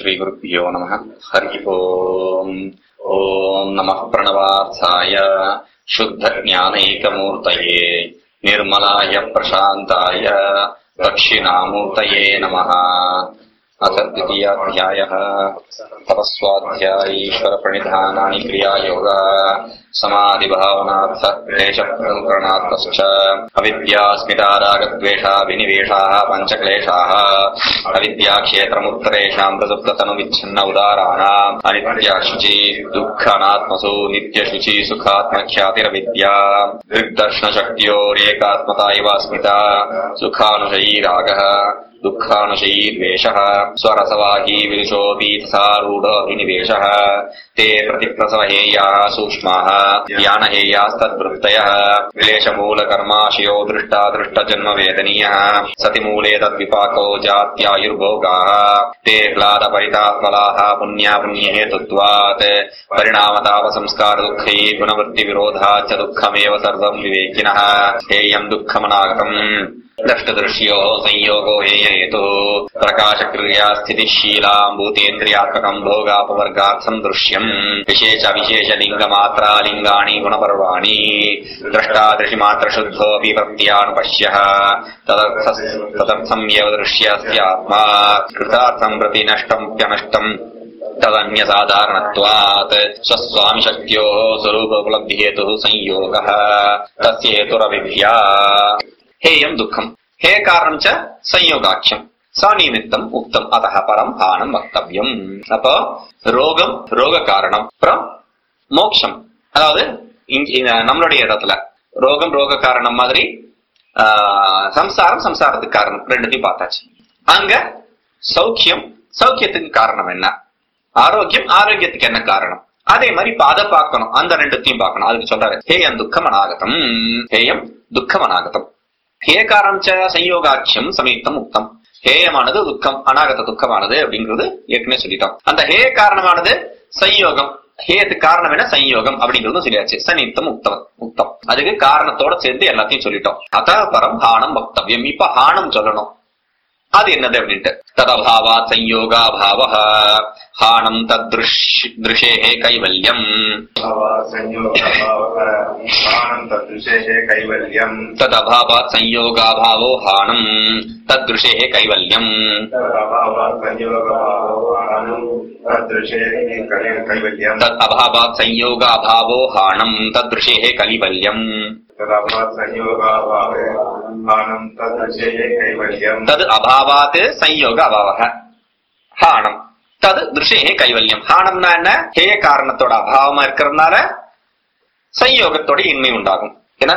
श्री गुरुभ्यो नमः। हरि ओम्। ओम् नमः प्रणवार्थाय शुद्ध ज्ञानैकमूर्तये निर्मलाय प्रशान्ताय दक्षिणामूर्तये नमः। अथ द्वितीयाध्यायः तपस्वाध्यायीश्वर प्रणिधानानि क्रियायोग समाधिभावनार्थ क्लेशप्रकरणार्थश्च अविद्यास्मितारागद्वेषाभिनिवेशाः पञ्चक्लेशाः अविद्याक्षेत्रमुत्तरेषां प्रसुप्ततनुविच्छिन्न उदाराणाम् अनित्याशुचि दुःख अनात्मसु नित्यशुचि सुखात्मख्यातिरविद्या दृग्दर्शनशक्त्योरेकात्मता इव अस्मिता सुखानुशयी रागः दुःखानुशयी द्वेषः स्वरसवाही विरुषोऽपीतसारूढोऽभिनिवेशः ते प्रतिप्रसवहेयाः सूक्ष्माः ज्ञानहेयास्तद्वृत्तयः क्लेशमूलकर्माशयो दृष्टा दृष्टजन्मवेदनीयः सतिमूले तद्विपाको जात्यायुर्भोगाः ते ह्लादपरितात्मलाः पुण्यापुण्यहेतुत्वात् परिणामतापसंस्कारदुःखैः गुणवृत्तिविरोधाच्च दुःखमेव सर्वं विवेकिनः हेयं दुःखमनागतम् दष्टदृश्यो संयोगो हेयहेतुः प्रकाशक्रिया स्थितिशीलाम् भूतेन्द्रियात्मकम् भोगापवर्गार्थम् दृश्यम् विशेषविशेषलिङ्गमात्रा लिङ्गाणि गुणपर्वाणि द्रष्टादृशिमात्रशुद्धोऽपि प्रत्यानुपश्यः तदर्थम् एव दृश्यस्यात्मा कृतार्थम् प्रति नष्टम्प्यनष्टम् तदन्यसाधारणत्वात् स्वस्वामिशक्त्योः स्वरूपोपलब्धिहेतुः संयोगः तस्य हेतुरविद्या हेयं दुःखम् हे कारणं च संयोगाख्यम् सनिमित्तम् उक्तम् अतः परम् हानम् वक्तव्यम्। அப்போ ரோகம் ரோக காரணம், அப்புறம் மோட்சம், அதாவது நம்மளுடைய இடத்துல ரோகம் ரோக காரணம் மாதிரி சம்சாரம் சம்சாரத்துக்கு காரணம், ரெண்டுத்தையும் பார்த்தாச்சு. அங்க சௌக்கியம் சௌக்கியத்துக்கு காரணம் என்ன, ஆரோக்கியம் ஆரோக்கியத்துக்கு என்ன காரணம், அதே மாதிரி அதை பார்க்கணும், அந்த ரெண்டுத்தையும் பார்க்கணும். அதுக்கு சொல்றாரு ஹேயம் துக்கம் அநாகதம், ஹேயம் துக்கம் அநாகதம். ஹே காரணம் ச சயோகாட்சியம் சமீத்தம் உக்தம். ஹேயமானது துக்கம், அநாகத துக்கமானது அப்படிங்கிறது ஏற்கனவே சொல்லிட்டோம். அந்த ஹே காரணமானது சயோகம், ஹேயத்துக்கு காரணம் என்ன சயோகம் அப்படிங்கிறது சொல்லியாச்சு. சனித்தம் உக்தம் அதுக்கு காரணத்தோட சேர்ந்து எல்லாத்தையும் சொல்லிட்டோம். அத பரம் ஹானம் வக்தவ்யம். இப்ப ஹானம் சொல்லணும். அது என்னது அப்படின்ட்டு ததபாவாத் சயோகாபாவஹ ஹானம் தத்ருஷேஹ கைவல்யம். ததபாவாத் சயோகாபாவோ ஹானம் தத்ருஷேஹ கைவல்யம். ததபாவாத் சயோகாபாவோ ஹானம் தத்ருஷேஹ கைவல்யம். தது அபாவாத் சயோக அபாவஹ ஹானம் தது திருஷேஹ கைவல்யம். ஹானம்னா என்ன, ஹேய காரணத்தோட அபாவமா இருக்கிறதுனால சயோகத்தோட இன்மை உண்டாகும். ஏன்னா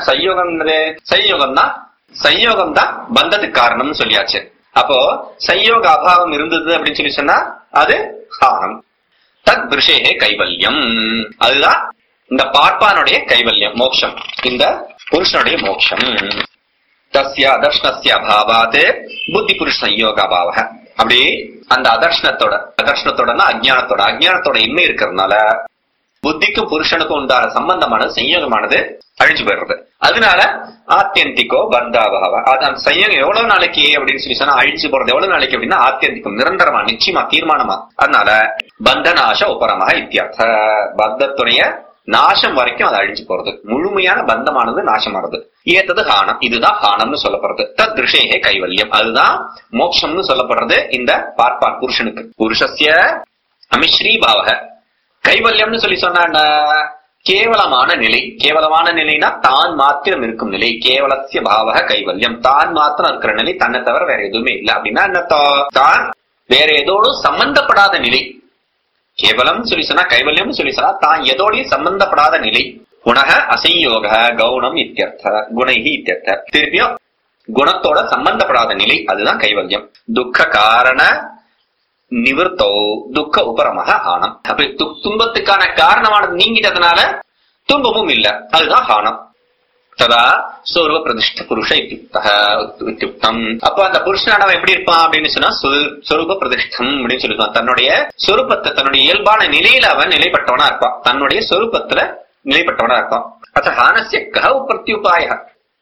சயோகம் தான் பந்தத்துக்கு காரணம்னு சொல்லியாச்சு. அப்போ சயோக அபாவம் இருந்தது அப்படின்னு சொல்லி சொன்னா அது ஹானம். தத் திருஷேஹ கைவல்யம், அதுதான் இந்த பார்ப்பானுடைய கைவல்யம், மோட்சம், இந்த புருஷனுடைய மோட்சம். தஸ்ய அதர்ஷனஸ்ய அபாவாத் புத்தி புருஷ சயோக அபாவஹ. அப்படி அந்த அதர்ஷனத்தோடனா அஜ்ஞானத்தோட இன்மை இருக்கிறதுனால புத்திக்கும் புருஷனுக்கும் உண்டான சம்பந்தமானது சயோகமானது அழிஞ்சு போயிடுறது. அதனால ஆத்தியந்திகோ பந்தாபாவ. அது அந்த சயோகம் எவ்வளவு நாளைக்கு அப்படின்னு சொல்லி சொன்னா அழிஞ்சு போறது எவ்வளவு நாளைக்கு அப்படின்னா ஆத்தியந்திகம், நிரந்தரமா, நிச்சயமா, தீர்மானமா. அதனால பந்தநாச உபரமஹ இத்தியர்த்த. பந்தத்துடைய நாசம் வரைக்கும் அது அழிஞ்சு போறது, முழுமையான பந்தமானது நாசமானது. ஏத்தது ஹானம், இதுதான் ஹானம்னு சொல்லப்படுறது. தத் திருஷேஹ கைவல்யம், அதுதான் மோட்சம்னு சொல்லப்படுறது இந்த பார்ப்பான் புருஷனுக்கு. புருஷஸ்ய அமிஸ்ரீ பாவக. கைவல்யம்னு சொல்லி சொன்ன கேவலமான நிலை. கேவலமான நிலைனா தான் மாத்திரம் இருக்கும் நிலை. கேவலசிய பாவக கைவல்யம், தான் மாத்திரம் இருக்கிற நிலை, தன்னை தவிர வேற எதுவுமே இல்லை அப்படின்னா என்ன, தான் வேற ஏதோடும் சம்பந்தப்படாத நிலை. கேவலம் சொல்லி சொன்னா கைவல்யம் சொல்லி சொன்னா தான் எதோடையும் சம்பந்தப்படாத நிலை. குணக அசயோக கௌணம் இத்தியர்த்த குணைஹி இத்தியர்த்த. திருப்பியும் குணத்தோட சம்பந்தப்படாத நிலை, அதுதான் கைவல்யம். துக்க காரண நிவர்த்தோ துக்க உபரமக ஹானம். அப்படி துன்பத்துக்கான காரணமானது நீங்கிட்டதுனால துன்பமும் இல்ல, அதுதான் ஹானம். ததா சொருவ பிரதிஷ்ட புருஷ இத்தியுக்தம். அப்ப அந்த புருஷனானவன் எப்படி இருப்பான் அப்படின்னு சொன்னா சொரூப பிரதிஷ்டம் அப்படின்னு சொல்லிருக்கான். தன்னுடைய சொரூபத்தை, தன்னுடைய இயல்பான நிலையில அவன் நிலைப்பட்டவனா இருப்பான், தன்னுடைய சொரூபத்துல நிலைப்பட்டவனா இருப்பான். அச்ச ஹானஸ்ய கஹ பிரத்யுபாய.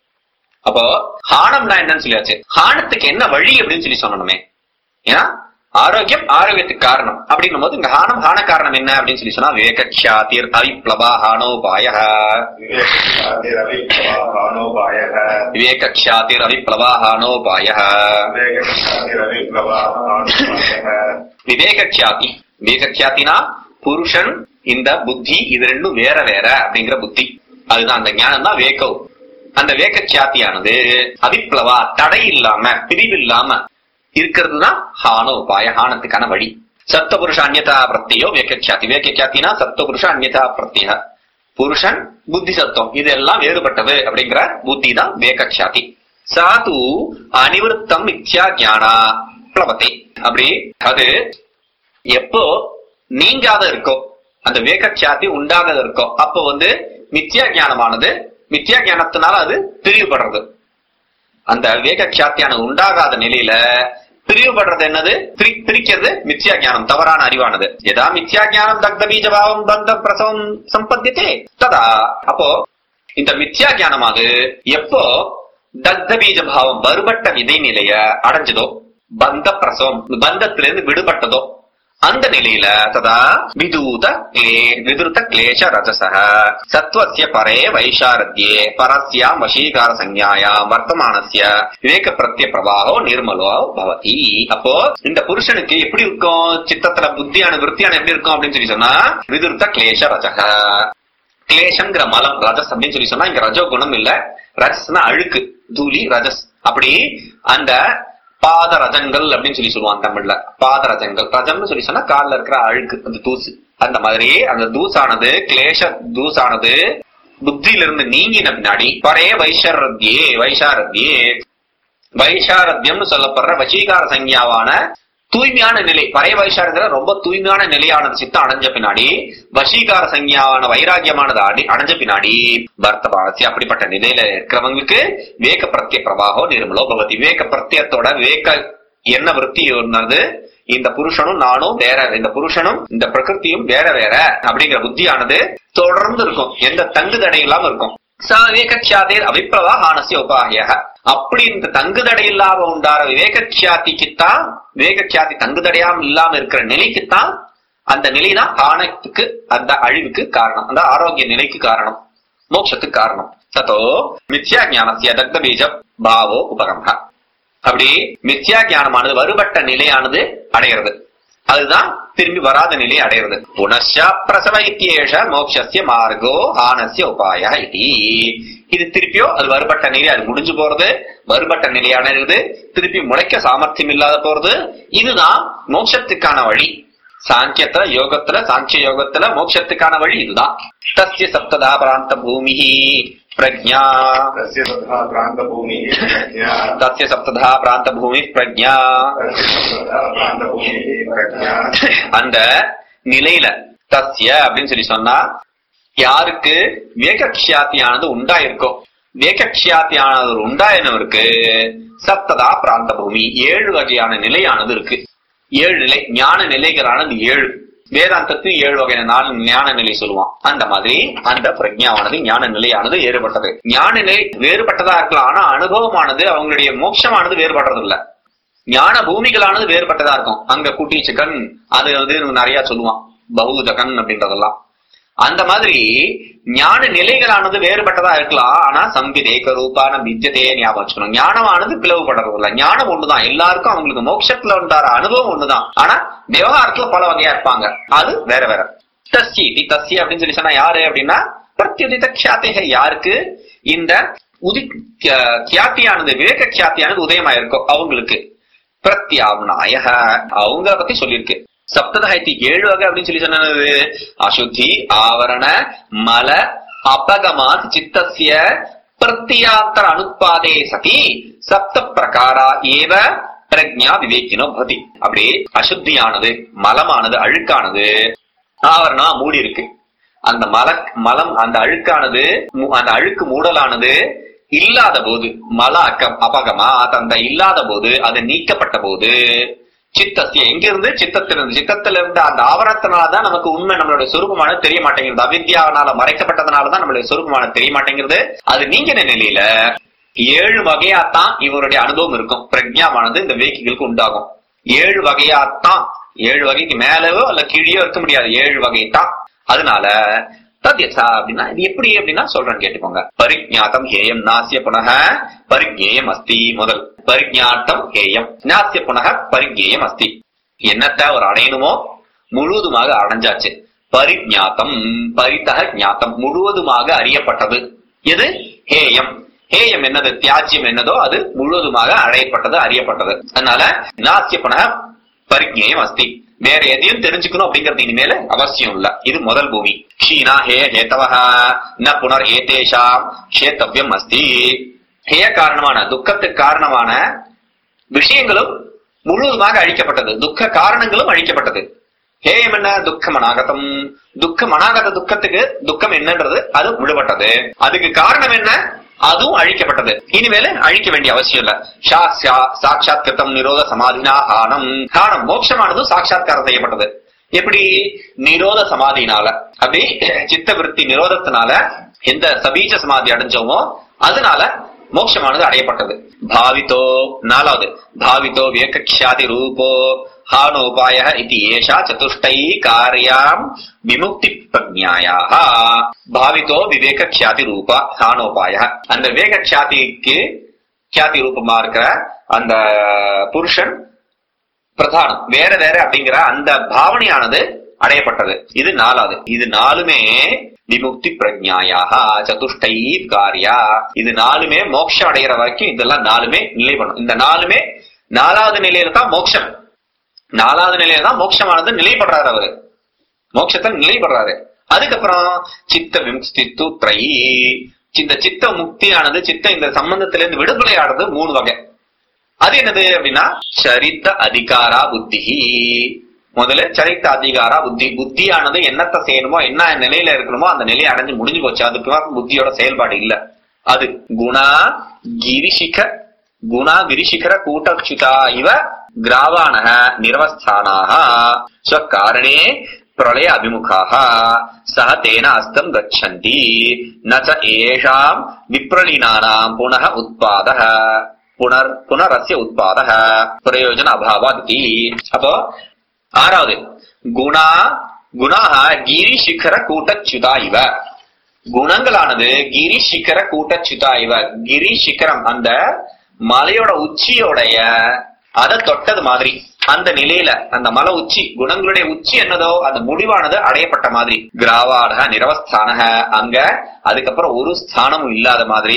அப்போ ஹானம்னா என்னன்னு சொல்லியாச்சு. ஹானத்துக்கு என்ன வழி அப்படின்னு சொல்லி சொன்னோமே. ஏன்னா ஆரோக்கியம் ஆரோக்கியத்துக்கு காரணம் அப்படின்னும் போது இங்க ஹானம் ஹான காரணம் என்ன அப்படின்னு சொல்லி சொன்னா விவேகக்ஷாதிர் அவிப்ளவா ஹானோபாய. விவேகக்ஷாதிர் அவிப்ளவா ஹானோபாய. விவேகக்ஷாதி, விவேகக்ஷாத்தினா புருஷன் இந்த புத்தி இது ரெண்டும் வேற வேற அப்படிங்கிற புத்தி, அதுதான் அந்த ஞானம் தான் வேகவ். அந்த வேகக்ஷாத்தியானது அவிப்ளவா தடை இல்லாம பிரிவு இல்லாம இருக்கிறதுதான் ஹானோபாய, ஹானத்துக்கான வழி. சப்தபுருஷ அந்யதா பிரத்யோ வேகக்ஷாதி. வேகக்ஷாத்தினா சப்தபுருஷ அந்யதா பிரத்ய, புருஷன் புத்தி சத்தம் இதெல்லாம் வேறுபட்டது அப்படிங்கிற புத்தி தான் வேகக்ஷாதி. சாது அனிவருத்தம் மித்யா ஞானா பிளவத்தை. அப்படி அது எப்போ நீங்காத இருக்கோ, அந்த வேகக்ஷாதி உண்டாகாத இருக்கோ, அப்போ மித்யா ஞானமானது, மித்யா ஞானத்தினால அது பிரிவுபடுறது. அந்த வேகக்ஷாத்தியானது உண்டாகாத நிலையில பிரிவுபடுறது என்னது? பிரிக்கிறது மித்யா ஞானம், தவறான அறிவானது. எதா மித்யா ஞானம் தக்த பீஜபாவம் பந்த பிரசவம் சம்பத்தியதே ததா. அப்போ இந்த மித்யா ஞானமானது எப்போ தக்த பீஜபாவம் வருபட்ட விதை நிலைய அடைஞ்சதோ, பந்த பிரசவம் பந்தத்திலிருந்து விடுபட்டதோ, அந்த நிலையில ததா விதுருத கிளேஷ ரஜசஹ சத்வஸ்ய பரே வைஷாரத்யே பரஸ்யாம் வசீகார சஞ்ஞாயாம் வர்த்தமானஸ்ய விவேக பிரத்ய பிரவாகோ நிர்மலோ பவதி. அப்போ இந்த புருஷனுக்கு எப்படி இருக்கும்? சித்தத்துல புத்தியான விருத்தியான எப்படி இருக்கும் அப்படின்னு சொல்லி சொன்னா விதுருத கிளேஷ ரஜக. கிளேஷங்கிற மலம், ரஜஸ் அப்படின்னு சொல்லி சொன்னா இங்க ரஜோ குணம் இல்ல, ரஜஸ்னா அழுக்கு, தூளி, ரஜஸ். அப்படி அந்த பாதரஜங்கள் அப்படின்னு சொல்லி சொல்லுவாங்க தமிழ்ல. பாதரஜங்கள், ரஜம்னு சொல்லி சொன்னா கால்ல இருக்கிற அழுக்கு, அந்த தூசு. அந்த மாதிரி அந்த தூசானது, கிளேஷ தூசானது புத்தியிலிருந்து நீங்கின பின்னாடி பரே வைஷாரத்யே, வைஷாரத்யே வைஷாரத்யம்னு சொல்லப்படுற வசீகார சஞ்ஞாவான தூய்மையான நிலை, பரே வைஷாரத்ய ரொம்ப தூய்மையான நிலையானது சித்தம் அடைஞ்ச பின்னாடி, வசீகார சஞ்ஞாவான வைராகியமானது அடைஞ்ச பின்னாடி வர்த்தமானசி அப்படிப்பட்ட நிலையில இருக்கிறவங்களுக்கு வேக பிரத்ய பிரவாகோ நிர்மலோ பவதி. வேக பிரத்யத்தோட வேக என்ன விருத்தி ஒன்னது, இந்த புருஷனும் நானும் வேற, இந்த புருஷனும் இந்த பிரகிருத்தியும் வேற வேற அப்படிங்கிற புத்தியானது தொடர்ந்து இருக்கும், எந்த தங்கு தடை இல்லாம இருக்கும். விவேகக்ஷாதேர் அபிப்ளவா ஹானஸ்ய உபாய. அப்படி இந்த தங்குதடை இல்லாம உண்டார விவேகக்ஷாதிக்குத்தான், விவேகக்ஷாதி தங்குதடையாம இல்லாம இருக்கிற நிலைக்குத்தான், அந்த நிலைதான் ஹானத்துக்கு, அந்த அழிவுக்கு காரணம், அந்த ஆரோக்கிய நிலைக்கு காரணம், மோட்சத்துக்கு காரணம். சதோ மித்யா ஞானஸ்ய தக்த பீஜ பாவோ உபகமஹ. அப்படி மித்யா ஞானமானது வருபட்ட நிலையானது அடைகிறது, அதுதான் திரும்பி வராத நிலை அடைகிறது. புனஷா பிரசவ இத்தியேஷ மோக்ஷஸ்ய மார்கோ ஹானஸ்ய உபாய இதி. இது திருப்பியோ அது வருபட்ட நிலை, அது முடிஞ்சு போறது, வருபட்ட நிலையானது திருப்பி முளைக்க சாமர்த்தியம் இல்லாத போறது. இதுதான் மோட்சத்துக்கான வழி. சாங்கியத்துல யோகத்துல, சாங்கிய யோகத்துல மோட்சத்துக்கான வழி இதுதான். தஸ்ய சப்ததா பிராந்த பூமி பிரஜ்ஞா, தஸ்ய சப்ததா பிராந்த பூமி பிரஜ்ஞா. அந்த நிலையில தஸ்ய அப்படின்னு சொல்லி சொன்னா யாருக்கு வேகக்ஷாத்தியானது உண்டாயிருக்கோ, வேகக்ஷாத்தியானது உண்டாயினவருக்கு சப்ததா பிராந்த பூமி 7 வகையான நிலையானது இருக்கு. 7 நிலை, ஞான நிலைகளானது 7. வேதாந்தத்துக்கு 7 வகையான ஞான நிலை சொல்லுவான். அந்த மாதிரி அந்த பிரஜ்ஞாவானது ஞான நிலையானது வேறுபட்டது. ஞான நிலை வேறுபட்டதா இருக்கலாம், ஆனா அனுபவமானது அவங்களுடைய மோட்சமானது வேறுபடுறது இல்ல. ஞான பூமிகளானது வேறுபட்டதா இருக்கும். அங்க குட்டி சிக்கன் அது நிறைய சொல்லுவான், பகுஜகன் அப்படின்றதெல்லாம். அந்த மாதிரி ஞான நிலைகளானது வேறுபட்டதா இருக்கலாம், ஆனா சம்பிதேக ரூபான வித்யத்தையே ஞாபகம் வச்சுக்கணும். ஞானமானது பிளவுபடுறது இல்ல, ஞானம் ஒண்ணுதான். எல்லாருக்கும் அவங்களுக்கு மோட்சத்துல உண்டார அனுபவம் ஒண்ணுதான், ஆனா விவகாரத்துல பல வகையா இருப்பாங்க, அது வேற வேற. தஸ்ய தஸ்ய அப்படின்னு சொல்லி சொன்னா யாரு அப்படின்னா பிரத்யுதித கியாத்தேக, யாருக்கு இந்த கியாத்தியானது விவேக கியாத்தியானது உதயமாயிருக்கோ அவங்களுக்கு. பிரத்யாவனாய அவங்கள பத்தி சொல்லியிருக்கு. சப்ததாயத்தி 7 வகை அப்படின்னு சொல்லி சொன்னது அசுத்தி, ஆவரண, மல, அபகமாத் சித்தஸ்ய பிரத்யாந்தர அனுத்பாதே சதி சப்த பிரகாரா ஏவ பிரஜ்ஞா விவேகினோ பவதி. அப்படி அசுத்தியானது, மலமானது, அழுக்கானது, ஆவரணா மூடி இருக்கு. அந்த மலம் அந்த அழுக்கானது, அந்த அழுக்கு மூடலானது இல்லாத போது, மல அபகமா அந்த இல்லாத போது, அது நீக்கப்பட்ட போது, சித்தத்திய எங்கிருந்து சித்தத்திலிருந்து, சித்தத்திலிருந்து அந்த ஆவரணத்தினாலதான் நமக்கு உண்மை நம்மளுடைய சொரூபமானது தெரிய மாட்டேங்கிறது. அவித்யாவனால மறைக்கப்பட்டதுனாலதான் நம்மளுடைய சொரூபமானது தெரிய மாட்டேங்கிறது. அது நீங்கின நிலையில 7 வகையாத்தான் இவருடைய அனுபவம் இருக்கும். பிரஜ்ஞாவானது இந்த விவேகிகளுக்கு உண்டாகும். 7 வகையாத்தான், 7 வகைக்கு மேலவோ அல்ல கீழேயோ இருக்க முடியாது, 7 வகை தான். அதனால தத்யசா அப்படின்னா இது எப்படி அப்படின்னா சொல்றேன்னு கேட்டுக்கோங்க. பரிஜ்ஞாத்தம் ஹேயம் நாஸ்ய புனக பரிஜ்ஞேயம் அஸ்தி. முதல் பரிஜ்ஞாத்தம் ஹேயம் நாஸ்ய புனக பரிஜ்ஞேயம் அஸ்தி. என்னத்த ஒரு அடையணுமோ முழுவதுமாக அடைஞ்சாச்சு. பரிஜ்ஞாத்தம் பரிதக ஞாத்தம் முழுவதுமாக அறியப்பட்டது. எது? ஹேயம். ஹேயம் என்னது? தியாஜ்யம் என்னதோ அது முழுவதுமாக அடையப்பட்டது, அறியப்பட்டது. அதனால நாஸ்ய புனக பரிஜ்ஞேயம் அஸ்தி. வேற எதையும் தெரிஞ்சுக்கணும் அப்படிங்கிறது இனிமேல அவசியம் இல்ல. இது முதல் பூமி. க்ஷீணா ஹே ஹேதவஹ ந புனர் ஏதேஷாம் க்ஷேத்தவ்யம் அஸ்தி. ஹேய காரணமான துக்கத்துக்கு காரணமான விஷயங்களும் முழுவதுமாக அழிக்கப்பட்டது, துக்க காரணங்களும் அழிக்கப்பட்டது. ஹேயம் என்ன? துக்கம் அநாகதம். துக்கம் அநாகத துக்கத்துக்கு துக்கம் என்னன்றது அது விடுபட்டது. அதுக்கு காரணம் என்ன? அதுவும் அழிக்கப்பட்டது. இனிமேல அழிக்க வேண்டிய அவசியம் இல்ல. சாட்சாத் கிருத்தம் நிரோத சமாதினா ஹானம். ஹானம் மோட்சமானதும் சாட்சாத்காரம் செய்யப்பட்டது. எப்படி? நிரோத சமாதினால. அப்படி சித்த விருத்தி நிரோதத்தினால எந்த சபீஜ சமாதி அடைஞ்சோமோ அதனால மோட்சமானது அடையப்பட்டது. பாவித்தோ, நாலாவது பாவித்தோ விவேக்ஷாதி ரூபோ ஹானோபாய இது ஏஷா சதுஷ்டை காரியாம் விமுக்தி பிரஜ்ஞாயாக. பாவித்தோ விவேக க்ஷாதி ரூபா ஹானோபாய. அந்த விவேக க்ஷாதிக்கு க்ஷாதி ரூபமா இருக்கிற அந்த புருஷன் பிரதானம் வேற வேற அப்படிங்கிற அந்த பாவனையானது அடையப்பட்டது. இது நாலாவது. இது நாலுமே விமுக்தி பிரஜ்ஞாயாக சதுஷ்டை காரியா. இது நாலுமே மோட்சம் அடைகிற வரைக்கும் இதெல்லாம் நாலுமே நிலை பண்ணும். இந்த நாலுமே நாலாவது நிலையில தான் மோட்சம். நாலாவது நிலையில தான் மோட்சமானது நிலைப்படுறாரு. அவரு மோட்சத்தை நிலைப்படுறாரு. அதுக்கப்புறம் சித்த விமுக்தி த்ரை. இந்த சித்த முக்தியானது சித்த இந்த சம்பந்தத்திலிருந்து விடுதலையானது 3 வகை. அது என்னது அப்படின்னா சரித்த அதிகாரா புத்தி. முதல்ல சரித்த அதிகாரா புத்தி. புத்தியானது என்னத்தை செய்யணுமோ என்ன நிலையில இருக்கணுமோ அந்த நிலையை அடைஞ்சு முடிஞ்சு போச்சு. அதுக்கு புத்தியோட செயல்பாடு இல்ல. அது குணா கிரிசிகர கூட்டச்சுதா இவ கிராவாணக நிரவஸ்தானாக ஸ்வகாரணே பிரளய அபிமுகாக சஹ தேன அஸ்தம் கச்சந்தி ந ச ஏஷாம் விப்ரலீனானாம் புனः உத்பாதः புனரஸ்ய உத்பாதः பிரயோஜன அபாவாதி. அப்போ ஆறாவது குணாக கிரி சிகர கூட்டச்சுதா இவ. குணங்களானது கிரி சிகர கூட்டச்சுதா இவ. கிரி சிகரம் அந்த மலையோட உச்சியோடைய அதை தொட்டது மாதிரி அந்த நிலையில அந்த மலை உச்சி குணங்களுடைய உச்சி என்னதோ அந்த முடிவானது அடையப்பட்ட மாதிரி. கிராவாடக நிரவஸ்தானக அங்க அதுக்கப்புறம் ஒரு ஸ்தானமும் இல்லாத மாதிரி.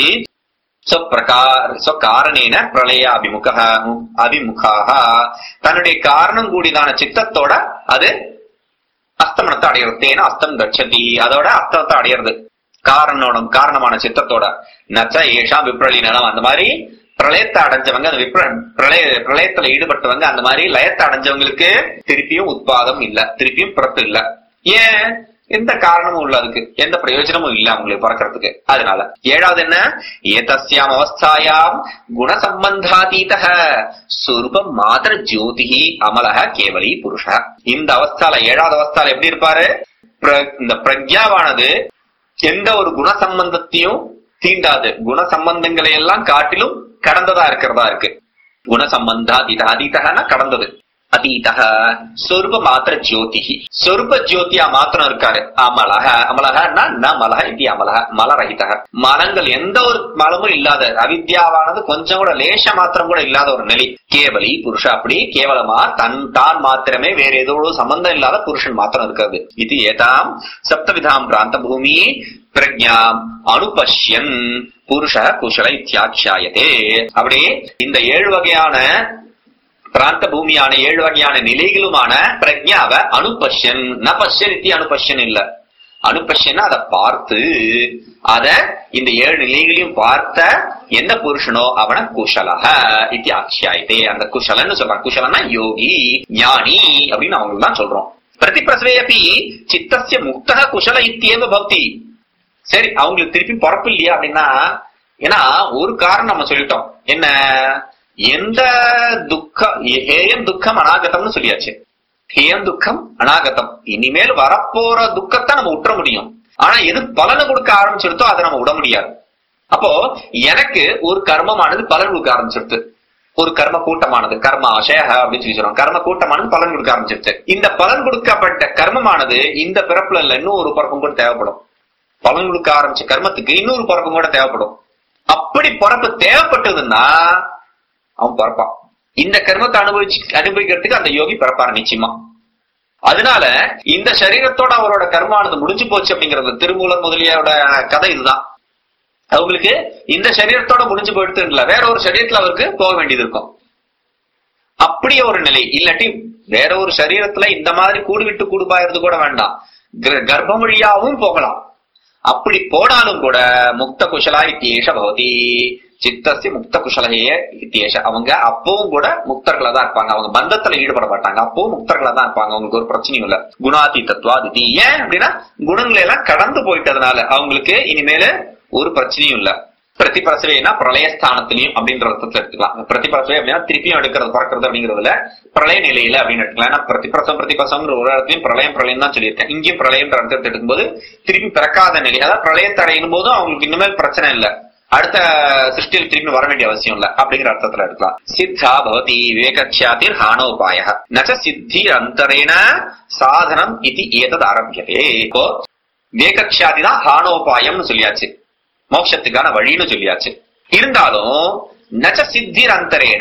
காரணேன பிரளய அபிமுகாக தன்னுடைய காரணம் கூடியதான சித்தத்தோட அது அஸ்தமனத்தை அடையிறது. தேன அஸ்தம் கச்சதி அதோட அஸ்தமத்தை அடையிறது காரணமான சித்தத்தோட. நச்ச ஏஷா விப்ரலீனம் அந்த மாதிரி பிரளயத்தை அடைஞ்சவங்க அந்த பிரளயத்துல ஈடுபட்டவங்க அந்த மாதிரி லயத்தை அடைஞ்சவங்களுக்கு திருப்பியும் உத்பாதம் இல்ல, திருப்பியும் பிறப்பு இல்ல. ஏன்? எந்த காரணமும் இல்ல, அதுக்கு எந்த பிரயோஜனமும் இல்ல அவங்களுக்கு பிறக்கிறதுக்கு. அதனால ஏழாவது என்ன? ஏதஸ்யாம் அவஸ்தாயாம் குணசம்பந்தாதீத ஸ்வரூபம் மாத்திர ஜோதிஹி அமலஹ கேவலி புருஷ. இந்த அவஸ்தால ஏழாவது அவஸ்தால எப்படி இருப்பாரு? இந்த பிரக்ஞாவானது எந்த ஒரு குணசம்பந்தத்தையும் தீண்டாது, குணசம்பந்தங்களை எல்லாம் காட்டிலும் கடந்ததா இருக்கிறதா இருக்கு. குணசம்பந்தாதீத அதீதகனா கடந்தது. அதீதக ஸ்வரூப மாத்திர ஜோதிஹி ஸ்வரூப ஜோதியா மாத்திரம் இருக்காரு. அமலக அமலகன்னா ந மலக இது அமலக மலரகிதக. மலங்கள் எந்த ஒரு மலமும் இல்லாத அவித்யாவானது கொஞ்சம் கூட லேச மாத்திரம் கூட இல்லாத ஒரு நிலை. கேவலி புருஷ அப்படி கேவலமா தான் மாத்திரமே வேற ஏதோ சம்பந்தம் இல்லாத புருஷன் மாத்திரம் இருக்கிறது. இது ஏதாம் சப்தவிதாம் பிராந்த பூமி பிரஜ்ஞாம் அனுபஷ்யன் புருஷ குஷல இத்தியாட்சாயதே. அப்படி இந்த 7 வகையான பிராந்த பூமியான 7 வகையான நிலைகளுமான பிரஜ்ஞாவ அனுபஷ்யன் ந பஷ்யன் இத்தி அனுபஷ்யன் இல்ல. அனுபஷ்யன் அதை பார்த்து அத இந்த 7 நிலைகளையும் பார்த்த எந்த புருஷனோ அவன குஷலக இத்தி ஆட்சியாயதே. அந்த குஷலன்னு சொல்றான். குஷலன்னா யோகி ஞானி அப்படின்னு அவங்களுக்கு தான் சொல்றோம். பிரதிபிரசவே அப்படி சித்தஸ்ய முக்தக குஷல இத்தியேவ பக்தி. சரி, அவங்களுக்கு திருப்பி பிறப்பு இல்லையா அப்படின்னா, ஏன்னா ஒரு காரணம் நம்ம சொல்லிட்டோம். என்ன? எந்த ஹேயம் துக்கம் அநாகதம்னு சொல்லியாச்சு. ஹேயம் துக்கம் அநாகதம். இனிமேல் வரப்போற துக்கத்தை நம்ம விட்டுற முடியும். ஆனா எது பலனை கொடுக்க ஆரம்பிச்சிருத்தோ அதை நம்ம விட முடியாது. அப்போ எனக்கு ஒரு கர்மமானது பலன் கொடுக்க ஆரம்பிச்சிருது. ஒரு கர்ம கூட்டமானது, கர்ம ஆசய அப்படின்னு சொல்லி சொல்றோம். கர்ம கூட்டமானது பலன் கொடுக்க ஆரம்பிச்சிருச்சு. இந்த பலன் கொடுக்கப்பட்ட கர்மமானது இந்த பிறப்புல இல்ல, இன்னும் ஒரு பிறப்பும் கூட தேவைப்படும். பலன் கொடுக்க ஆரம்பிச்ச கர்மத்துக்கு இன்னொரு பிறப்பும் கூட தேவைப்படும். அப்படி பிறப்பு தேவைப்பட்டதுன்னா அவன் பிறப்பான். இந்த கர்மத்தை அனுபவிக்கிறதுக்கு அந்த யோகி பிறப்பாரு நிச்சயமா. அதனால இந்த சரீரத்தோட அவரோட கர்மானது முடிஞ்சு போச்சு அப்படிங்கறது திருமூலர் முதலியோட கதை இதுதான். அவங்களுக்கு இந்த சரீரத்தோட முடிஞ்சு போயிட்டு இல்ல, வேற ஒரு சரீரத்துல அவருக்கு போக வேண்டியது இருக்கும். அப்படியே ஒரு நிலை. இல்லாட்டி வேற ஒரு சரீரத்துல இந்த மாதிரி கூடு விட்டு கூடுபாயிறது கூட வேண்டாம், கர்ப்ப வழியாவும் போகலாம். அப்படி போனாலும் கூட முக்த குஷலா இத்தியேஷ பவதி, சித்தசி முக்த குஷலையே இத்தியேஷ. அவங்க அப்பவும் கூட முக்தர்களா தான் இருப்பாங்க. அவங்க பந்தத்துல ஈடுபட மாட்டாங்க, அப்பவும் முக்தர்களா தான் இருப்பாங்க. அவங்களுக்கு ஒரு பிரச்சனையும் இல்ல. குணாதி தத்துவாதி. ஏன் அப்படின்னா குணங்களை எல்லாம் கடந்து போயிட்டதுனால அவங்களுக்கு இனிமேல ஒரு பிரச்சனையும் இல்ல. பிரதிபிரசவேனா பிரளயஸ்தானத்திலையும் அப்படின்ற அர்த்தத்துல எடுத்துக்கலாம். பிரதிபிரசவே அப்படின்னா திருப்பியும் எடுக்கிறது பறக்கிறது அப்படிங்கறதுல பிரளய நிலையில அப்படின்னு எடுத்துக்கலாம். ஏன்னா பிரதிபிரசம்ங்கிற ஒரு இடத்துலயும் பிரளயம் தான் சொல்லியிருக்கேன். இங்கேயும் பிரளயம்ன்ற அர்த்தத்தை எடுக்கும்போது திருப்பி பிறக்காத நிலை, அதாவது பிரளயத்தை அடையும் போதும் அவங்களுக்கு இனிமேல் பிரச்சனை இல்ல, அடுத்த சிருஷ்டியில் திரும்பி வர வேண்டிய அவசியம் இல்ல அப்படிங்கிற அர்த்தத்துல எடுக்கலாம். சித்தா பவதி விவேகக்ஷாதிர் ஹானோபாய நச்ச சித்தி அந்தரேன சாதனம் இது ஏதது ஆரம்பியதே. இப்போ விவேகக்ஷாதி தான் ஹானோபாயம்னு சொல்லியாச்சு, மோட்சத்துக்கான வழின்னு சொல்லியாச்சு. இருந்தாலும் நச்ச சித்திர் அந்தரேன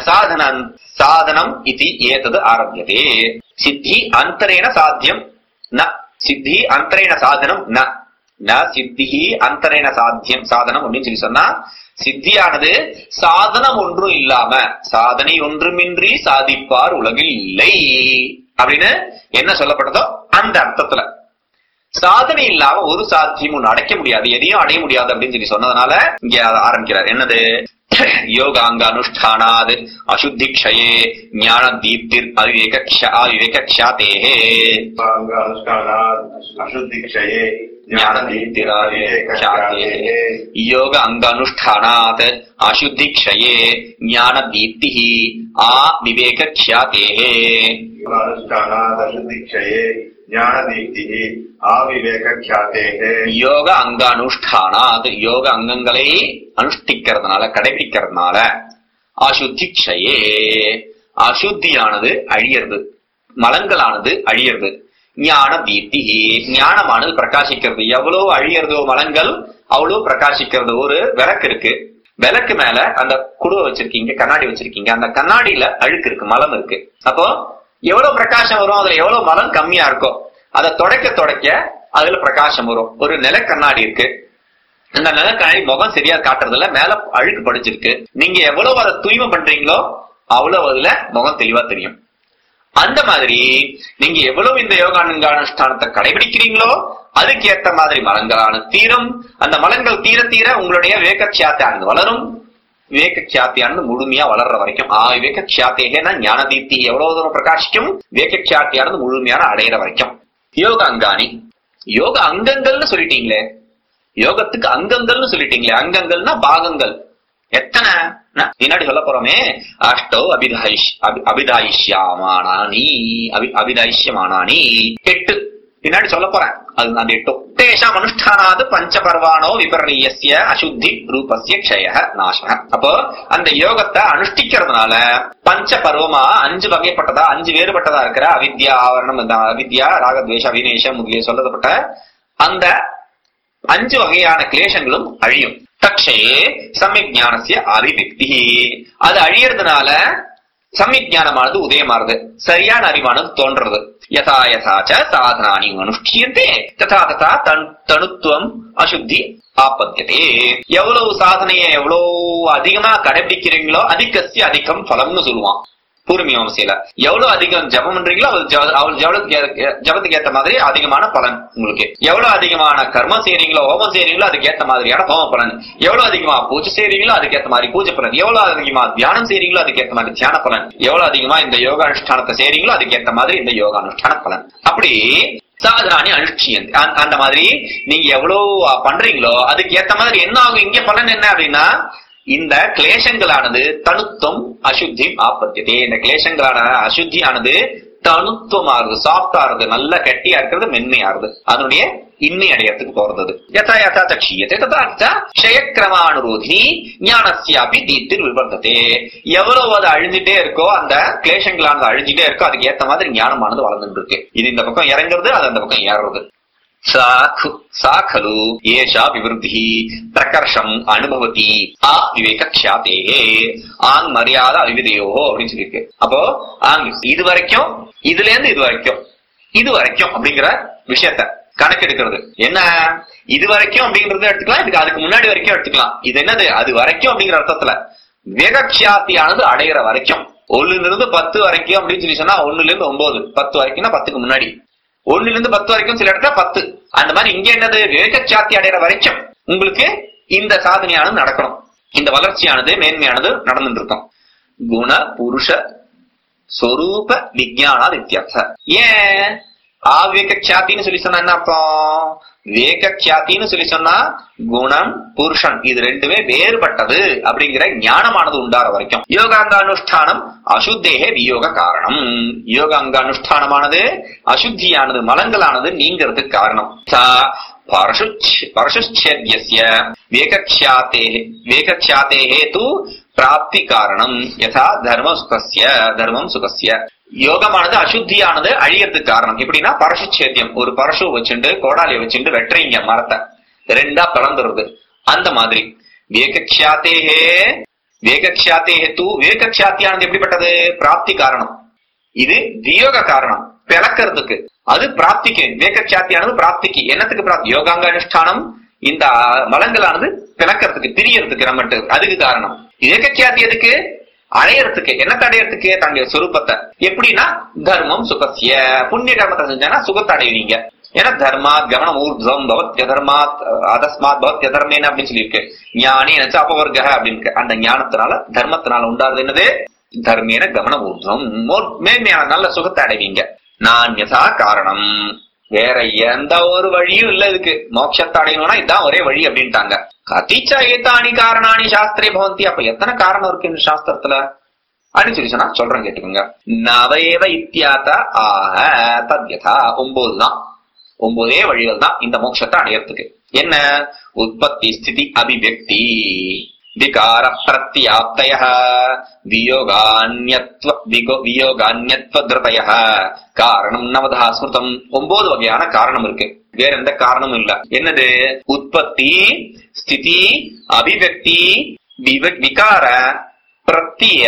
சாதனம் இது ஏதது ஆரம்பியதே. சித்தி அந்தரேன சாத்தியம் ந, சித்தி அந்தரேன சாதனம் ந, ந சித்தி அந்தரேன சாத்தியம் சாதனம் அப்படின்னு சொல்லி சொன்னா, சித்தியானது சாதனம் ஒன்றும் இல்லாம சாதனை ஒன்றுமின்றி சாதிப்பார் உலகில் இல்லை அப்படின்னு என்ன சொல்லப்பட்டதோ அந்த அர்த்தத்துல சாதனை இல்லாம ஒரு சாத்தியமும் அடைக்க முடியாது, எதையும் அடைய முடியாது அப்படின்னு சொல்லி சொன்னதுனால இங்க ஆரம்பிக்கிறார். என்னது? யோகாங்க அனுஷ்டானாத் அசுத்திக்ஷயே ஞான தீப்திர் அவிவேகக்ஷாதேஹே. ஞான தீப்திர் அவிவேகக்ஷாதேஹே. யோக அங்க அனுஷ்டானாத் அசுத்திக்ஷயே ஞான தீப்திஹி அவிவேகக்ஷாதேஹே. யோக அங்க அனுஷ்டானாத், யோக அங்கங்களை அனுஷ்டிக்கிறதுனால கடைபிடிக்கிறதுனால அசுத்திக்ஷயே, அசுத்தியானது அழியறது, மலங்களானது அழியறது. ஞான தீப்தி, ஞானமானது பிரகாசிக்கிறது. எவ்வளவு அழியறதோ மலங்கள் அவ்வளவு பிரகாசிக்கிறது. ஒரு விளக்கு இருக்கு, விளக்கு மேல அந்த குடுவை வச்சிருக்கீங்க, கண்ணாடி வச்சிருக்கீங்க, அந்த கண்ணாடியில அழுக்கு இருக்கு, மலம் இருக்கு. அப்போ எவ்வளவு பிரகாசம் வரும், அதுல எவ்வளவு மலம் கம்மியா இருக்கோ அதை தொடக்க அதுல பிரகாசம் வரும். ஒரு நில கண்ணாடி இருக்கு, அந்த நில கண்ணாடி முகம் சரியா காட்டுறது இல்ல, மேல அழுக்கு படிச்சிருக்கு. நீங்க எவ்வளவு அதை தூய்மை பண்றீங்களோ அவ்வளவு அதுல முகம் தெளிவா தெரியும். அந்த மாதிரி நீங்க எவ்வளவு இந்த யோகானுஷ்டானத்தை கடைபிடிக்கிறீங்களோ அதுக்கு ஏத்த மாதிரி மலங்களான தீரும். அந்த மலங்கள் தீர தீர உங்களுடைய விவேகக்ஷாத்தியானது வளரும். விவேகக்ஷாத்தியானது முழுமையா வளர்ற வரைக்கும் விவேகக்ஷாத்தேனா ஞான தீப்தி எவ்வளவு தூரம் பிரகாசிக்கும், விவேகக்ஷாத்தியானது முழுமையான அடையிற வரைக்கும். யோக அங்காணி, யோக அங்கங்கள்னு சொல்லிட்டீங்களே, யோகத்துக்கு அங்கங்கள்னு சொல்லிட்டீங்களே, அங்கங்கள்னா பாகங்கள் எத்தனை பின்னாடி சொல்ல போறோமே. அஷ்டோ அபிதாயிஷ்யமானானி 8 பின்னாடி சொல்ல போறேன். அது அந்த 8 தேஷாம் அனுஷ்டானாது பஞ்ச பர்வானோ விபரீயஸ்ய அசுத்தி ரூபஸ்ய க்ஷய நாசக. அப்போ அந்த யோகத்தை அனுஷ்டிக்கிறதுனால பஞ்ச பருவமா 5 வகைப்பட்டதா 5 வேறுபட்டதா இருக்கிற அவித்யா ஆவரணம், அவித்யா ராகத்வேஷ அவிநேஷம் முதலிய சொல்லப்பட்ட அந்த 5 வகையான கிளேசங்களும் அழியும். தக்ஷயே சமயக் ஞானஸ்ய அபிவிக்தி, அது அழியறதுனால சமயக் ஞானமானது உதயமாறுது, சரியான அறிவானது தோன்றது. யதா யதாச்ச சாதனானி அனுஷ்டியந்தே ததா ததா தனுத்துவம் அசுத்தி ஆபத்தியதே. எவ்வளவு சாதனையை எவ்வளவு அதிகமா கடைபிடிக்கிறீங்களோ அதிகஸ்ய அதிகம் பலம்னு சொல்லுவான் பூர்வீமாம்சையில. எவ்வளவு அதிகம் ஜபம் பண்றீங்களோ ஜபத்துக்கு ஏத்த மாதிரி அதிகமான பலன் உங்களுக்கு. எவ்வளவு அதிகமான கர்மம் செய்யறீங்களோ ஹோமம் செய்யறீங்களோ அதுக்கு ஏத்த மாதிரியான ஹோம பலன். எவ்வளவு அதிகமா பூஜை செய்யறீங்களோ அதுக்கு ஏத்த மாதிரி பூஜை பலன். எவ்வளவு அதிகமா தியானம் செய்யறீங்களோ அதுக்கு ஏத்த மாதிரி தியான பலன். எவ்வளவு அதிகமா இந்த யோகா அனுஷ்டானத்தை செய்யறீங்களோ அதுக்கு ஏத்த மாதிரி இந்த யோகா அனுஷ்டான பலன். அப்படி சாதனானி அனுஷ்டியந்தி, அந்த மாதிரி நீங்க எவ்வளவு பண்றீங்களோ அதுக்கு ஏத்த மாதிரி என்ன ஆகும். இங்க பலன் என்ன அப்படின்னா இந்த கிளேசங்களானது தனுத்துவம் அசுத்தி ஆபத்தியதே. இந்த கிளேசங்களான அசுத்தியானது தனுத்துவமாறுது, சாஃப்டா ஆறுது, நல்ல கட்டியா இருக்கிறது, மென்மையாறுது. அதனுடைய இன்மை அடையறதுக்கு போறது. யதா யதா சக்ஷீயத்தை ததா க்ஷயக்கிரமானுரோதினி ஞானஸ்யாபி தீப்திர் விவர்த்ததே. எவ்வளவு அது அழிஞ்சிட்டே இருக்கோ, அந்த கிளேஷங்களானது அழிஞ்சிட்டே இருக்கோ, அதுக்கு ஏத்த மாதிரி ஞானமானது வளர்ந்துட்டு இருக்கு. இது இந்த பக்கம் இறங்குறது, அது அந்த பக்கம் ஏறுறது. சா கலு ஏஷா விவருத்தி பிரகர்ஷம் அனுபவதி அவிவேக க்ஷாதேஹே ஆங் மரியாதை அவிவிதையோஹோ அப்படின்னு சொல்லியிருக்கு. அப்போ ஆங் இது வரைக்கும், இதுல இருந்து இது வரைக்கும் அப்படிங்கிற விஷயத்த கணக்கெடுக்கிறது. என்ன இது வரைக்கும் அப்படிங்கறது எடுத்துக்கலாம், இதுக்கு அதுக்கு முன்னாடி வரைக்கும் எடுத்துக்கலாம். இது என்னது அது வரைக்கும் அப்படிங்கிற அர்த்தத்துல வேகக்ஷாத்தியானது அடைகிற வரைக்கும். 1ல இருந்து 10 வரைக்கும் அப்படின்னு சொல்லி சொன்னா 1ல இருந்து 9, 10 வரைக்கும்னா 10க்கு முன்னாடி, 1ல இருந்து 10 வரைக்கும் சில இடத்துல 10. அந்த மாதிரி இங்க என்னது விவேகச்சாத்தி அடைகிற வரைக்கும் உங்களுக்கு இந்த சாதனையானது நடக்கணும், இந்த வளர்ச்சியானது மேன்மையானது நடந்துட்டு இருக்கும். குண புருஷ ஸ்வரூப விஞ்ஞானாத் இத்யர்த்தः. ஏன் ஆவிவேகச்சாத்தின்னு சொல்லி சொன்னா என்ன அர்த்தம்? வேகச்சாத்தின்னு சொல்லி சொன்னா குணம் புருஷன் இது ரெண்டுமே வேறுபட்டது அப்படிங்கிற ஞானமானது உண்டார வரைக்கும். யோகாங்க அனுஷ்டானம் அசுத்தேகே வியோக காரணம். யோகாங்க அனுஷ்டானமானது அசுத்தியானது மலங்களானது நீங்கிறதுக்கு காரணம். பரசுச்சேத்யஸ்ய வேகச்சாதேஹே து பிராப்தி காரணம் யதா தர்மம் சுகஸ்ய. யோகமானது அசுத்தியானது அழியறதுக்கு காரணம். எப்படின்னா பரசுச்சேத்தியம், ஒரு பரசு வச்சுண்டு கோடாலியை வச்சுண்டு வெட்டுறீங்க மரத்தை, 2ஆ பிளந்துருது. அந்த மாதிரி வேகக்ஷாத்தேஹே தூ வேகக்ஷாத்தியானது எப்படிப்பட்டது? பிராப்தி காரணம். இது வியோக காரணம், பிளக்கிறதுக்கு. அது பிராப்திக்கு. வேகக்ஷாத்தியானது பிராப்திக்கு. என்னத்துக்கு பிராப்தி? யோகாங்க அனுஷ்டானம் இந்த மலங்களானது பிளக்கிறதுக்கு, பிரியறதுக்கு நம்மட்டு, அதுக்கு காரணம். வேகக்ஷாத்தி எதுக்கு? அடையறதுக்கு. என்னத்தை அடையறதுக்கு? தன்னுடைய சொரூபத்தை. எப்படின்னா தர்மம் சுகசிய, புண்ணிய கர்மத்தை செஞ்சானா சுகத்தை அடைவீங்க. ஏன்னா தர்மாத் கவனம் ஊர்துவம் பவத்ய தர்மாத் அதஸ்மாத் பவத்ய தர்மேன அப்படின்னு சொல்லியிருக்கு. ஞானி நினைச்சா அப்பவர்க அப்படின்னு. அந்த ஞானத்தினால தர்மத்தினால உண்டாது என்னது? தர்மேன கவனம் ஊர்துவம், மேன்மையான நல்ல சுகத்தை அடைவீங்க. நான்யதா காரணம், வேற எந்த ஒரு வழியும் இல்ல இதுக்கு. மோட்சத்தை அடையணும்னா இதுதான் ஒரே வழி அப்படின்ட்டாங்க. கதிச்சா ஏதானி காரணானி சாஸ்திரே பவந்தி. அப்ப எத்தனை காரணம் இருக்கு இந்த சாஸ்திரத்துல அப்படின்னு சொல்லி சொன்னா சொல்றேன் கேட்டுக்கோங்க. நவயேவ இத்தியாத ஆஹ தத்யதா. 9 தான், 9 வழிகள் தான் இந்த மோட்சத்தை அடையறதுக்கு. என்ன? உற்பத்தி ஸ்திதி அபிவ்யக்தி விகார பிரத்யாப்தய வியோகான்யத்வ திருதய காரணம் நவதா ஸ்மிருதம். 9 வகையான காரணம் இருக்கு, வேற எந்த காரணமும் இல்ல. என்னது? உற்பத்தி ஸ்திதி அபிவ்யக்தி விகார பிரத்ய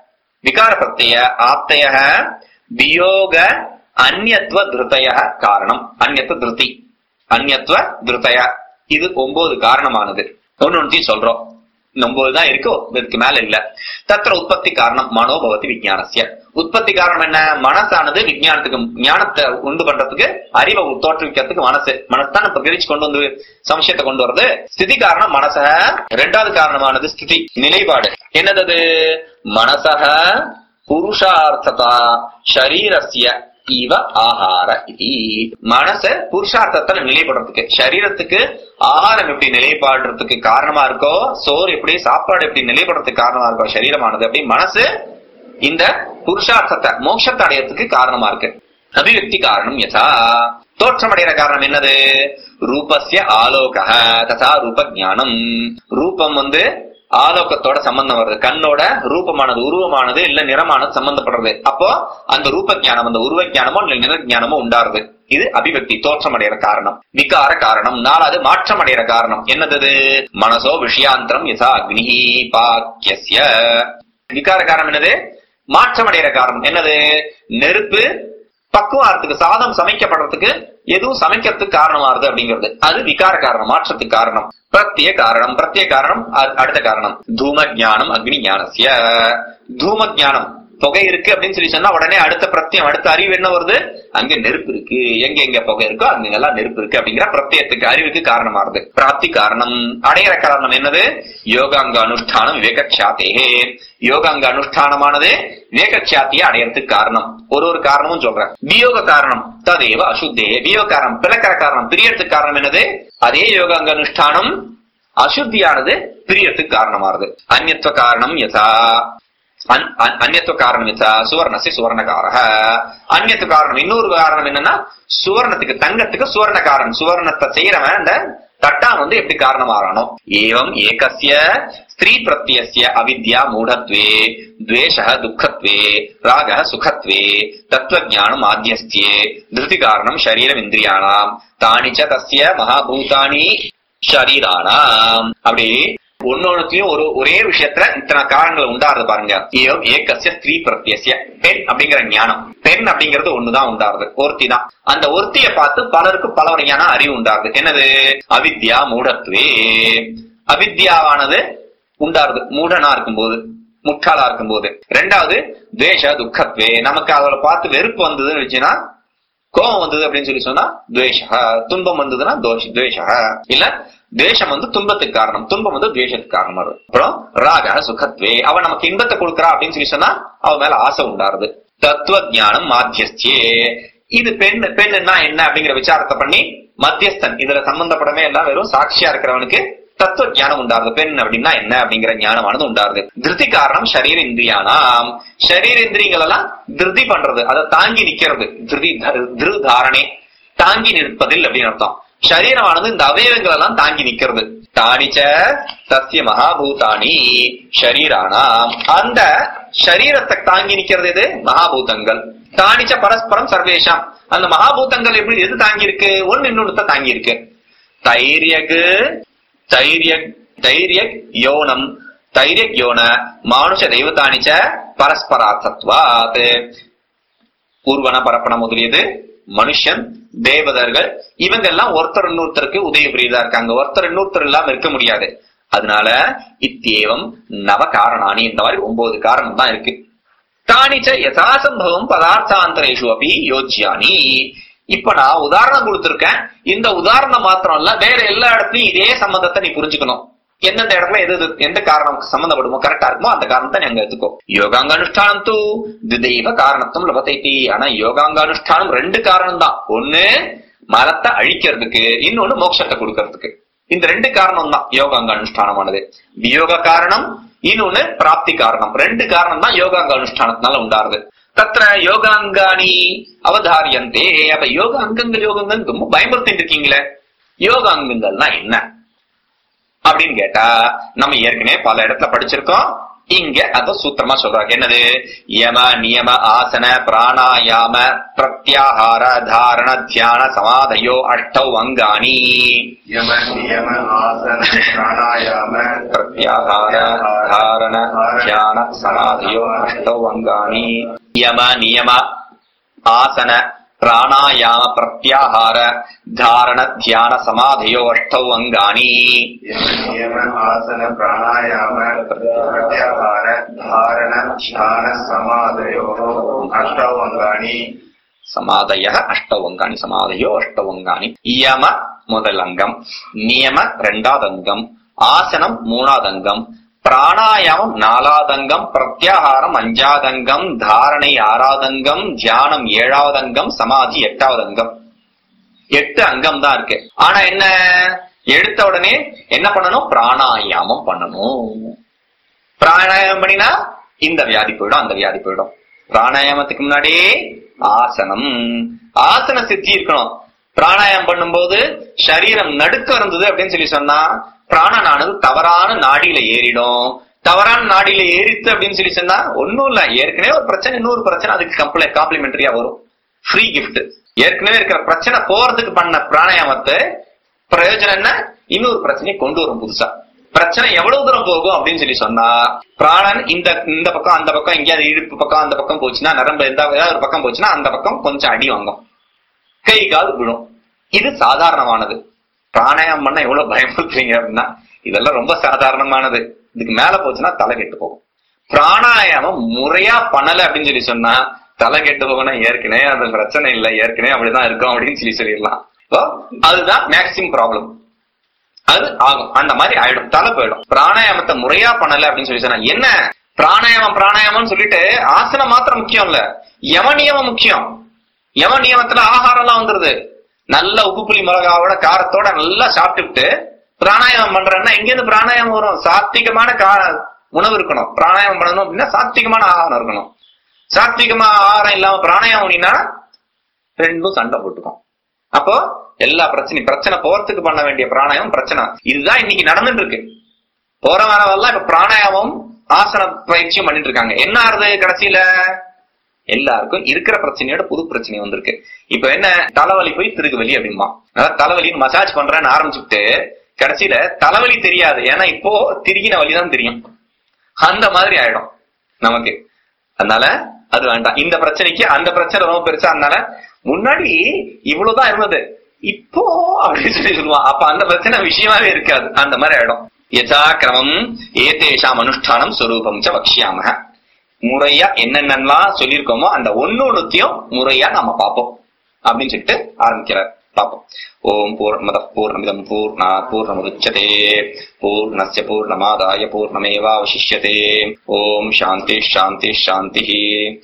ஆப்தய வியோக அந்யத்வ திருதய காரணம். அந்யத்வ திருதி அந்யத்வ திருதய, இது 9 காரணமானது. ஒன்னு சொல்றோம், 9 தான் இருக்கோ, இதுக்கு மேல இல்ல. தத்திர உற்பத்தி காரணம் மனோபவதி விஞ்ஞானஸ்ய. உற்பத்தி காரணம் என்ன? மனசானது விஞ்ஞானத்துக்கு, ஞானத்தை உண்டு பண்றதுக்கு, அறிவை தோற்றுவிக்கிறதுக்கு மனசு தான் இப்ப பிரிச்சு கொண்டு வந்து சம்சயத்தை கொண்டு வருது. ஸ்திதி காரணம் மனச. 2வது காரணமானது ஸ்திதி, நிலைப்பாடு. என்னது? மனசக புருஷார்த்ததா ஷரீரஸ்ய இவ ஆஹார. மனச புருஷார்த்தத்துல நிலைப்படுறதுக்கு, சரீரத்துக்கு ஆகாரம் எப்படி நிலைப்பாடுறதுக்கு காரணமா இருக்கோ, சோறு எப்படி, சாப்பாடு எப்படி நிலைப்படுறதுக்கு காரணமா இருக்கோ சரீரமானது, அப்படி மனசு இந்த புருஷார்த்தத்தை மோட்சத்தை அடையறதுக்கு காரணமா இருக்கு. அபிவியக்தி காரணம் யதா. தோற்றம் அடைகிற காரணம் என்னது? ரூபஸ்ய ஆலோக ததா ரூப ஞானம். ரூபம் ஆலோகத்தோட சம்பந்தம் வருது. கண்ணோட ரூபமானது, உருவமானது இல்ல நிறமானது சம்பந்தப்படுறது. அப்போ அந்த ரூப ஞானம், அந்த உருவ ஞானமோ இல்ல நிற ஞானமோ உண்டாருது. இது அபிவியக்தி, தோற்றம் அடைகிற காரணம். விகார காரணம் 4வது மாற்றம் அடைகிற காரணம். என்னது? மனசோ விஷயாந்தரம் யதா அக்னிஹி பாக்யஸ்ய. விகார காரணம் என்னது? மாற்றம் அடைகிற காரணம். என்னது? நெருப்பு பக்குவாரத்துக்கு, சாதம் சமைக்கப்படுறதுக்கு, எதுவும் சமைக்கிறதுக்கு காரணமாறுது அப்படிங்கிறது, அது விகார காரணம், மாற்றத்துக்கு காரணம். பிரத்யேக காரணம். பிரத்யேக காரணம் அடுத்த காரணம். தூம ஞானம் அக்னி ஞானஸ்ய. தூம ஞானம், புகை இருக்கு அப்படின்னு சொல்லி சொன்னா உடனே அடுத்த பிரத்யம், அடுத்த அறிவு என்ன வருது? அங்க நெருப்பு இருக்கு, எங்க புகை இருக்கோ அங்கெல்லாம் நெருப்பு இருக்கு அப்படிங்கிற பிரத்யத்துக்கு, அறிவுக்கு காரணமாறுது. பிராப்தி காரணம். அடையிற காரணம் என்னது? யோகாங்க அனுஷ்டானம் விவேகக்ஷாத்தேஹே. யோகாங்க அனுஷ்டானமானது விவேகக்ஷாத்தியை அடையறதுக்கு காரணம். ஒரு காரணமும் சொல்றேன். வியோக காரணம் ததேவ அசுத்தே. வியோக காரணம், பிளக்கிற காரணம், பிரியறதுக்கு காரணம் என்னது? அதே யோகாங்க அனுஷ்டானம் அசுத்தியானது பிரியறதுக்கு காரணமாறுது. அந்யத்வ காரணம் யதா அந்நியத்துவ காரணம் சுவர்ணசி சுவர்ணகாரக. அந்நியத்துவ காரணம் இன்னொரு காரணம் என்னன்னா சுவர்ணத்துக்கு தங்கத்துக்கு சுவர்ண காரணம். சுவர்ணத்தை செய்யறவன் அந்த தட்டான் வந்து எப்படி காரணமாறானோ. ஏவம் ஏகஸ்ய ஸ்திரீ பிரத்யஸ்ய அவித்யா மூடத்வே துவேஷः துக்கத்வே ராகः சுகத்வே தத்துவஞானம் ஆத்யஸ்யே திருதி காரணம் சரீரம் இந்திரியானாம் தானிச்ச தஸ்ய மகாபூதானி ஷரீரானாம். அப்படி ஒன்னொன்னுலயும் ஒரே விஷயத்துல இத்தனை காரணங்கள் உண்டாருது பாருங்க. ஏவம் ஏகஸ்ய ஸ்திரீ பிரத்யஸ்ய பெண் அப்படிங்கிற ஞானம். பெண் அப்படிங்கிறது ஒண்ணுதான் உண்டாருது, ஒருத்தி தான். அந்த ஒருத்திய பார்த்து பலருக்கு பல வகையான அறிவு உண்டாருது. என்னது? அவித்யா மூடத்வே. அவித்யாவானது உண்டாருது மூடனா இருக்கும்போது, முட்டாளா இருக்கும்போது. ரெண்டாவது துவேஷ துக்கத்வே. நமக்கு அவளை பார்த்து வெறுப்பு வந்ததுன்னு வச்சுன்னா, கோபம் வந்தது அப்படின்னு சொல்லி சொன்னா துவேஷ. துன்பம் வந்ததுன்னா துவேஷ. இல்ல துவேஷம் வந்து துன்பத்துக்கு காரணம், துன்பம் வந்து துவேஷத்துக்கு காரணம் வரும். அப்புறம் ராக சுகத்வே. அவன் நமக்கு இன்பத்தை கொடுக்கறா அப்படின்னு சொல்லி சொன்னா அவ மேல ஆசை உண்டாருது. தத்துவ ஞானம் மாத்தியஸ்தே. இது பெண்ணுன்னா என்ன அப்படிங்கிற விசாரத்தை பண்ணி மத்தியஸ்தன், இதுல சம்பந்தப்படமே எல்லாம் வெறும் சாட்சியா இருக்கிறவனுக்கு தத்துவ ஞானம் உண்டாருது. பெண் அப்படின்னா என்ன அப்படிங்கிற ஞானமானது உண்டாருது. திருதி காரணம் சரீர இந்திரியானாம். சரீர இந்திரியங்கள் எல்லாம் திருதி பண்றது, அதை தாங்கி நிக்கிறது. திருதாரணே, தாங்கி நிற்பதில் அப்படின்னு அர்த்தம். சரீரமானது இந்த அவயவங்கள் எல்லாம் தாங்கி நிக்கிறது. தானிச்ச சத்திய மகாபூதானி ஷரீரானாம். அந்த சரீரத்தை தாங்கி நிக்கிறது எது? மகாபூதங்கள். தானிச்ச பரஸ்பரம் சர்வேஷாம். அந்த மகாபூதங்கள் எப்படி எது தாங்கி இருக்கு? ஒன்னு இன்னொன்னு தாங்கி இருக்கு. தைரியக் யோனம் தைரியக் யோன மானுஷ தெய்வத்தானிச்ச பரஸ்பரார்த்தத்வாத். பூர்வன பரப்பன முதலியது மனுஷன், தேவதர்கள், இவங்க எல்லாம் ஒருத்தர் இன்னொருத்தருக்கு உதவி புரியுதா இருக்காங்க. ஒருத்தர் இன்னொருத்தர் இல்லாம இருக்க முடியாது. அதனால இத்தேவம் நவ காரணானி, இந்த மாதிரி 9 காரணம் தான் இருக்கு. தானிச்ச யதாசம்பவம் பதார்த்தாந்தரேஷு அப்படி யோசியானி. இப்ப நான் உதாரணம் கொடுத்திருக்கேன். இந்த உதாரணம் மாத்திரம் இல்ல, வேற எல்லா இடத்துலயும் இதே சம்பந்தத்தை நீ புரிஞ்சுக்கணும். எந்தெந்த இடத்துல எந்த காரணம் சம்பந்தப்படுமோ, கரெக்டா இருக்குமோ அந்த காரணத்தை நீ அங்க எடுத்துக்கோ. யோகாங்க அனுஷ்டானம் தூ திதைவ காரணத்தும் லபத்தைத்தி. ஆனா யோகாங்க அனுஷ்டானம் 2 காரணம் தான். ஒண்ணு மலத்தை அழிக்கிறதுக்கு, இன்னொன்னு மோட்சத்தை கொடுக்கறதுக்கு. இந்த 2 காரணம் தான் யோகாங்க அனுஷ்டானமானது. வியோக காரணம், இன்னொன்னு பிராப்தி காரணம். 2 காரணம் தான் யோகாங்க அனுஷ்டானத்தினால உண்டாருது. தத்ர யோகாங்கானி அவதாரியந்தே. அப்ப யோக அங்கங்கள் யோகங்கள் ரொம்ப பயமுறுத்திட்டு இருக்கீங்களே, யோக அங்கங்கள்னா என்ன அப்படின்னு கேட்டா, நம்ம ஏற்கனவே பல இடத்துல படிச்சிருக்கோம். இங்க அத சூத்திரமா சொல்றாங்க. என்னது? யம நியம ஆசன பிராணாயாம பிரத்யாஹார தாரண தியான சமாதயோ அஷ்டௌ அங்கானி. யம நியம ஆசன பிராணாயாம பிரத்யாஹார தாரண தியான சமாதயோ அஷ்டௌ அங்கானி. யம நியம ஆசன பிராணாயாம பிரத்யாஹார தாரண தியான சமாதயோ அஷ்டௌ அங்கானி. நியம ஆசன பிராணாயாம பிரத்யாஹார தாரண தியான சமாதயோ அஷ்டௌ அங்கானி. சமாதய அஷ்டௌ அங்கானி. சமாதயோ அஷ்டௌ அங்கானி. யம முதல் அங்கம், நியம 2வது அங்கம், ஆசனம் 3வது அங்கம், பிராணாயாமம் 4வது அங்கம், பிரத்யாகாரம் 5வது அங்கம், தாரணை 6வது அங்கம், தியானம் 7வது அங்கம், சமாதி 8வது அங்கம். 8 அங்கம் தான் இருக்கு. ஆனா என்ன, எடுத்த உடனே என்ன பண்ணணும்? பிராணாயாமம் பண்ணணும். பிராணாயாமம் பண்ணினா இந்த வியாதி போயிடும், அந்த வியாதி போயிடும். பிராணாயாமத்துக்கு முன்னாடியே ஆசனம், ஆசன சித்தி இருக்கணும். பிராணாயாமம் பண்ணும்போது சரீரம் நடுக்க இருந்தது அப்படின்னு சொல்லி சொன்னா பிராணனானது தவறான நாடியில ஏறிடும். தவறான நாடியில ஏறித்து அப்படின்னு சொல்லி சொன்னா ஒன்னும் இல்ல, ஏற்கனவே ஒரு பிரச்சனை, இன்னொரு பிரச்சனை அதுக்கு காம்ப்ளிமெண்டரியா வரும். Free gift. ஏற்கனவே இருக்கிற பிரச்சனை போறதுக்கு பண்ண பிராணாயாமத்தை பிரயோஜனம் என்ன? இன்னொரு பிரச்சனையை கொண்டு வரும் புதுசா. பிரச்சனை எவ்வளவு தூரம் போகும் அப்படின்னு சொல்லி சொன்னா, பிராணன் இந்த பக்கம் அந்த பக்கம், எங்கேயாவது இடுப்பு பக்கம் அந்த பக்கம் போச்சுன்னா, நரம்பு ஏதாவது ஒரு பக்கம் போச்சுன்னா அந்த பக்கம் கொஞ்சம் அடி வாங்கும், கை கால் விழும். இது சாதாரணமானது. பிராணாயாமம் பண்ண எவ்வளவு பயமுறுத்துறீங்க அப்படின்னா, இதெல்லாம் ரொம்ப சாதாரணமானது. இதுக்கு மேல போச்சுன்னா தலை கெட்டு போகும். பிராணாயாமம் முறையா பண்ணல அப்படின்னு சொல்லி சொன்னா தலை கெட்டு போகணும். ஏற்கனவே அது பிரச்சனை இல்லை, ஏற்கனவே அப்படிதான் இருக்கும் அப்படின்னு சொல்லிடலாம். அதுதான் மேக்சிமம் ப்ராப்ளம். அது ஆகும், அந்த மாதிரி ஆயிடும், தலை போயிடும். பிராணாயாமத்தை முறையா பண்ணல அப்படின்னு சொல்லி சொன்னா என்ன, பிராணாயாமம் சொல்லிட்டு ஆசனம் மாத்திரம் முக்கியம் இல்ல, யம நியமம் முக்கியம். யம நியமத்துல ஆகாரம் எல்லாம் வந்துருது. நல்ல உப்பு புளி மிளகாவோட காரத்தோட நல்லா சாப்பிட்டுட்டு பிராணாயாமம் பண்றேன்னா எங்க இருந்து பிராணாயாமம் வரும்? சாத்விகமான உணவு இருக்கணும். பிராணாயாமம் பண்ணணும் அப்படின்னா சாத்விகமான ஆகாரம் இருக்கணும். சாத்விகமா ஆகாரம் இல்லாம பிராணாயாமம் அப்படின்னா ரெண்டும் சண்டை போட்டுக்கும். அப்போ எல்லா பிரச்சனை போறதுக்கு பண்ண வேண்டிய பிராணாயாமம் பிரச்சனை. இதுதான் இன்னைக்கு நடந்துட்டு இருக்கு. போற வரவெல்லாம் இப்ப பிராணாயாமம் ஆசன பயிற்சியும் பண்ணிட்டு இருக்காங்க. என்ன ஆறுது கடைசியில எல்லாருக்கும் இருக்கிற பிரச்சனையோட புது பிரச்சனை வந்திருக்கு. இப்ப என்ன தலைவலி போய் திருகுவலி அப்படிமா, அதாவது தலைவலின்னு மசாஜ் பண்றேன்னு ஆரம்பிச்சுட்டு கடைசியில தலைவலி தெரியாது. ஏன்னா இப்போ திருகின வலிதான் தெரியும். அந்த மாதிரி ஆயிடும் நமக்கு. அதனால அது வேண்டாம். இந்த பிரச்சனைக்கு அந்த பிரச்சனை ரொம்ப பெருசா. அதனால முன்னாடி இவ்வளவுதான் இருந்தது, இப்போ அப்படின்னு சொல்லி சொல்லுவான். அப்ப அந்த பிரச்சனை விஷயமாவே இருக்காது. அந்த மாதிரி ஆயிடும். யதா கிரமம் ஏதேஷாம் அனுஷ்டானம் ஸ்வரூபம் ச வக்ஷ்யாமஹ. முறையா என்னென்னலாம் சொல்லியிருக்கோமோ அந்த ஒன்னொன்னுத்தையும் முறையா நாம பார்ப்போம் அப்படின்னு சொல்லிட்டு ஆரம்பிக்கிறார். பார்ப்போம். ஓம் பூர்ணமதః பூர்ணமிதம் பூர்ணாத் பூர்ணமுதச்யதே பூர்ணஸ்ய பூர்ணமாதாய பூர்ணமேவாவசிஷ்யதே. ஓம் சாந்தி சாந்தி சாந்தி.